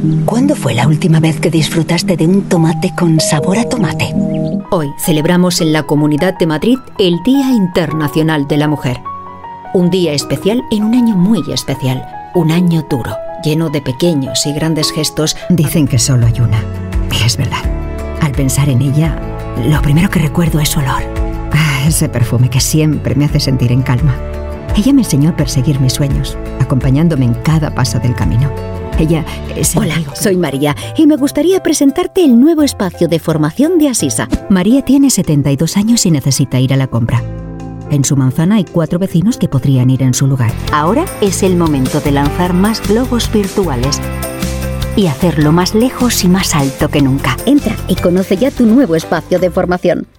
¿Cuándo fue la última vez que disfrutaste de un tomate con sabor a tomate? Hoy celebramos en la Comunidad de Madrid el Día Internacional de la Mujer. Un día especial en un año muy especial. Un año duro, lleno de pequeños y grandes gestos. Dicen que solo hay una. Y es verdad. Al pensar en ella, lo primero que recuerdo es su olor. Ese perfume que siempre me hace sentir en calma. Ella me enseñó a perseguir mis sueños, acompañándome en cada paso del camino. Ella es... Hola, soy María y me gustaría presentarte el nuevo espacio de formación de Asisa. María tiene 72 años y necesita ir a la compra. En su manzana hay 4 vecinos que podrían ir en su lugar. Ahora es el momento de lanzar más globos virtuales y hacerlo más lejos y más alto que nunca. Entra y conoce ya tu nuevo espacio de formación.